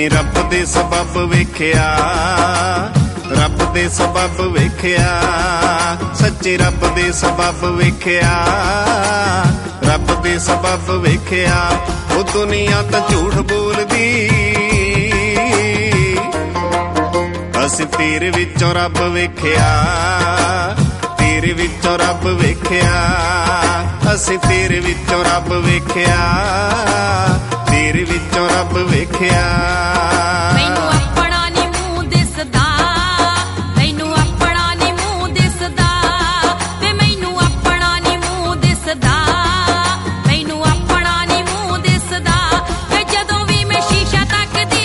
ਸੱਚੀ ਰੱਬ ਦੇ ਸਬੱਬ ਵੇਖਿਆ, ਰੱਬ ਦੇ ਸਬੱਬ ਵੇਖਿਆ, ਸੱਚੇ ਰੱਬ ਦੇ ਸਬੱਬ ਵੇਖਿਆ, ਰੱਬ ਦੇ ਸਬੱਬ ਵੇਖਿਆ। ਉਹ ਦੁਨੀਆ ਤਾਂ ਝੂਠ ਬੋਲਦੀ, ਅਸੀਂ ਤੇਰੇ ਵਿੱਚੋਂ ਰੱਬ ਵੇਖਿਆ, ਤੇਰੇ ਵਿੱਚੋਂ ਰੱਬ ਵੇਖਿਆ, ਅਸੀਂ ਤੇਰੇ ਵਿੱਚੋਂ ਰੱਬ ਵੇਖਿਆ, ਤੇਰੇ ਵਿੱਚੋਂ ਰੱਬ ਵੇਖਿਆ। ਮੈਨੂੰ ਆਪਣਾ ਨੀ ਮੂੰਹ ਦਿਸਦਾ, ਮੈਨੂੰ ਆਪਣਾ ਨੀ ਮੂੰਹ ਦਿਸਦਾ, ਵੇ ਮੈਨੂੰ ਆਪਣਾ ਨੀ ਮੂੰਹ ਦਿਸਦਾ, ਮੈਨੂੰ ਆਪਣਾ ਨੀ ਮੂੰਹ ਦਿਸਦਾ। ਵੇ ਜਦੋਂ ਵੀ ਮੈਂ ਸ਼ੀਸ਼ਾ ਤੱਕਦੀ,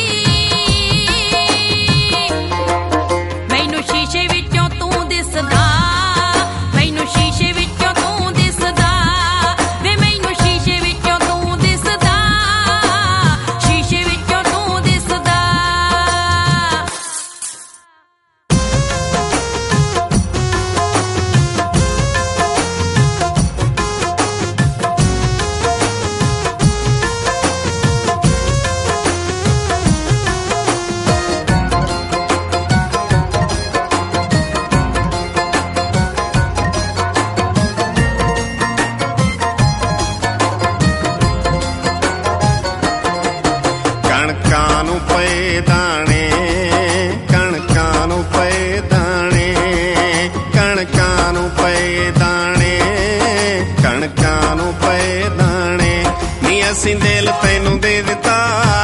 ਮੈਨੂੰ ਸ਼ੀਸ਼ੇ ਵਿੱਚੋਂ ਤੂੰ ਦਿਸਦਾ, ਮੈਨੂੰ ਸ਼ੀਸ਼ੇ ਵਿੱਚੋਂ ਤੂੰ ਦਿਸਦਾ, ਵੇ ਮੈਨੂੰ ਸ਼ੀਸ਼ੇ ਵਿੱਚੋਂ ਤੂੰ ਦਿਸਦਾ, ਸ਼ੀਸ਼ੇ ਵਿੱਚੋਂ ਤੂੰ ਦਿਸਦਾ। ਕਣਕਾਂ ਨੂੰ ਪਏ ਦਾਣੇ, ਕਣਕਾਂ ਨੂੰ ਪਏ ਦਾਣੇ, ਕਣਕਾਂ ਨੂੰ ਪਏ ਦਾਣੇ, ਕਣਕਾਂ ਨੂੰ ਪਏ ਦਾਣੇ। ਨੀ ਅਸੀਂ ਦਿਲ ਤੈਨੂੰ ਦੇ ਦਿੱਤਾ,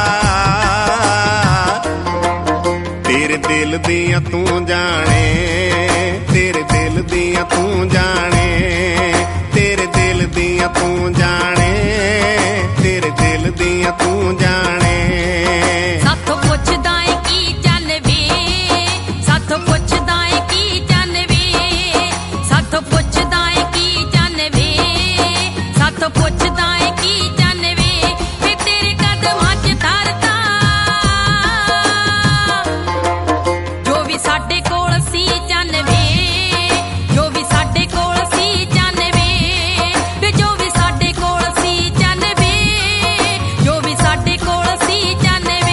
ਤੇਰੇ ਦਿਲ ਦੀਆਂ ਤੂੰ ਜਾਣੇ, ਤੇਰੇ ਦਿਲ ਦੀਆਂ ਤੂੰ ਜਾਣੇ, ਤੇਰੇ ਦਿਲ ਦੀਆਂ ਤੂੰ ਜਾਣੇ, ਤੇਰੇ ਦਿਲ ਦੀਆਂ ਤੂੰ ਜਾਣੇ। ਸਾਥੋਂ ਪੁੱਛਦਾ ਏ ਕੀ ਚੱਲ ਵੇ, ਸਾਥੋਂ ਪੁੱਛਦਾ ਏ ਕੀ ਚੱਲ ਵੇ, ਸਾਥੋਂ ਪੁੱਛਦਾ ਏ ਕੀ ਚੱਲ ਵੇ, ਸਾਥੋਂ ਪੁੱਛਦਾ ਏ ਕੀ ਚੱਲ ਵੇ। ਵੇ ਤੇਰੇ ਕਦਮਾਂ 'ਚ ਧਰਤਾ, ਜੋ ਵੀ ਸਾਡੇ ਕੋਲ ਸੀ ਚੱਲ ਵੇ, ਜੋ ਵੀ ਸਾਡੇ ਕੋਲ ਸੀ ਚੱਲ ਵੇ, ਵੇ ਜੋ ਵੀ ਸਾਡੇ ਕੋਲ ਸੀ ਚੱਲ ਵੇ, ਜੋ ਵੀ ਸਾਡੇ ਕੋਲ ਸੀ ਚੱਲ ਵੇ।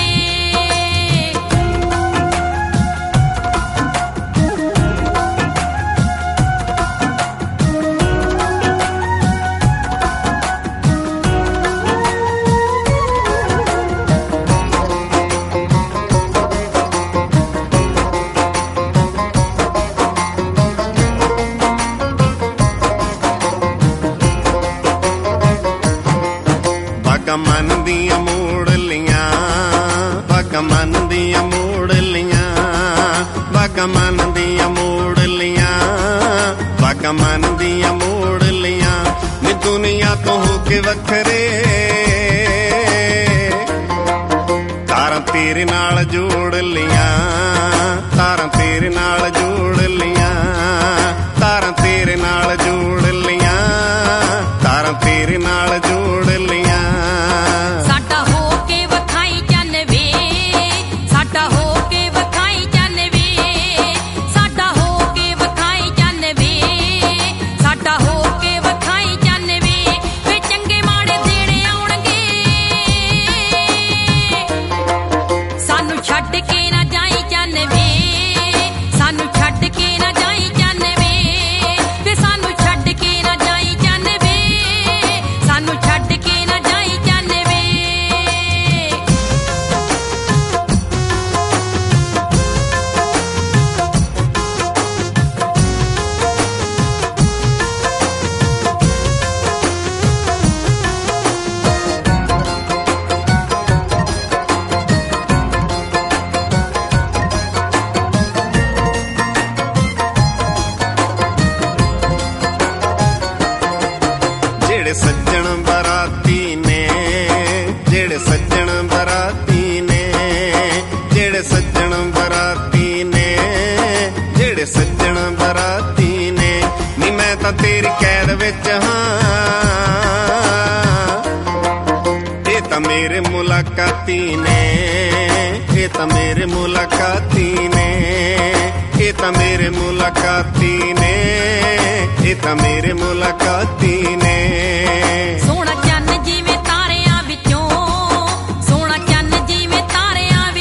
ਬਾਗਾਂ ਮਨ ਦੀਆਂ ਮੋੜ ਲੀਆਂ, ਬਾਗਾਂ ਮਨ ਦੀਆਂ ਮੋੜ ਲੀਆਂ, ਬਾਗਾਂ ਮਨ ਦੀਆਂ ਮੋੜ ਲੀਆਂ, ਬਾਗਾਂ ਮਨ ਦੀਆਂ ਮੋੜ ਲੀਆਂ। ਨੀ ਦੁਨੀਆ ਤੋਂ ਹੋ ਕੇ ਵੱਖਰੇ, ਤਾਰਾਂ ਤੇਰੇ ਨਾਲ ਜੋੜ ਲੀਆਂ, ਤਾਰਾਂ ਤੇਰੇ ਨਾਲ ਜੋੜ ਲੀਆਂ, ਤਾਰਾਂ ਤੇਰੇ ਨਾਲ ਜੋੜ ਲੀਆਂ, ਤਾਰਾਂ ਤੇਰੇ ਨਾਲ ਜੋੜ ਲੀਆਂ। ਸਾਡਾ ਹੋ ਕੇ ਵਖਾਈ ਚੱਲ ਵੇ, ਸਾਡਾ ਹੋ ਕੇ ਵਖਾਈ ਚੱਲ ਵੇ, ਸਾਡਾ ਹੋ ਕੇ ਵਖਾਈ ਚੱਲ ਵੇ, ਸਾਡਾ ਹੋ ਕੇ ਵਖਾਈ ਚੱਲ ਵੇ। ਵੇ ਚੰਗੇ ਮਾੜੇ ਦੇਣੇ ਆਉਣਗੇ, ਸਾਨੂੰ ਛੱਡ ਕੇ ਨਾ ਜਾਈ ਚੱਲ ਵੇ, ਸਾਨੂੰ ਛੱਡ ਕੇ ਨਾ ਜਾਈ ਚੱਲ ਵੇ, ਵੇ ਸਾਨੂੰ ਛੱਡ ਕੇ ਨਾ ਜਾਈ ਚੱਲ ਵੇ, ਸਾਨੂੰ ਛੱਡ ਕੇ ਨਾ ਜਾਈ ਚੱਲ ਵੇ। ਜਿਹੜੇ ਸੱਜਣ ਬਰਾਤੀ ਨੇ, ਜਿਹੜੇ ਸੱਜਣ ਬਰਾਤੀ ਨੇ, ਜਿਹੜੇ ਸੱਜਣ ਬਰਾਤੀ ਨੇ, ਜਿਹੜੇ ਸੱਜਣ ਬਰਾਤੀ ਨੇ। ਨੀ ਮੈਂ ਤਾਂ ਤੇਰੀ ਕੈਦ ਵਿੱਚ ਹਾਂ, ਇਹ ਤਾਂ ਮੇਰੇ ਮੁਲਾਕਾਤੀ ਨੇ, ਇਹ ਤਾਂ ਮੇਰੇ ਮੁਲਾਕਾਤੀ ਨੇ, ਇਹ ਤਾਂ ਮੇਰੇ ਮੁਲਾਕਾਤੀ ਨੇ, ਇਹ ਤਾਂ ਮੇਰੇ ਮੁਲਾਕਾਤੀ ਨੇ। ਸੋਹਣਾ ਚੰਨ ਜਿਵੇਂ ਤਾਰਿਆਂ ਵਿੱਚੋਂ, ਸੋਹਣਾ ਚੰਨ ਜਿਵੇਂ ਤਾਰਿਆਂ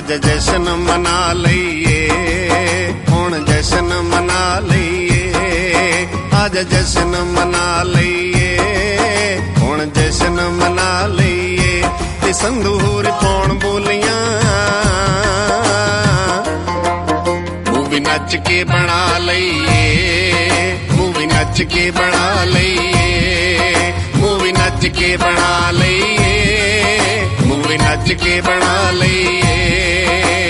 ਅੱਜ ਜਸ਼ਨ ਮਨਾ ਲਈਏ, ਹੁਣ ਜਸ਼ਨ ਮਨਾ ਲਈਏ, ਅੱਜ ਜਸ਼ਨ ਮਨਾ ਲਈਏ, ਹੁਣ ਜਸ਼ਨ ਮਨਾ ਲਈਏ। ਤੇ ਸੰਦੂਰ ਪਾਉਣ ਬੋਲੀਆਂ ਮੂਵੀ ਨੱਚ ਕੇ ਬਣਾ ਲਈਏ, ਮੂਵੀ ਨੱਚ ਕੇ ਬਣਾ ਲਈਏ, ਮੂਵੀ ਨੱਚ ਕੇ ਬਣਾ ਲਈਏ, ਮੂਵੀ ਨੱਚ ਕੇ ਬਣਾ ਲਈਏ।